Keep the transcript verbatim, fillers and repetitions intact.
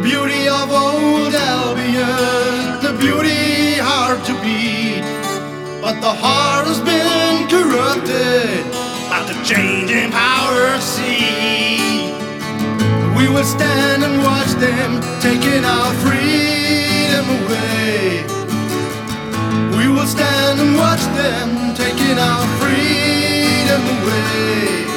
beauty of old Albion, the beauty hard to beat. But the heart has been corrupted by the changing power sea. We will stand and watch them taking our freedom away. We will stand and watch them taking our freedom away.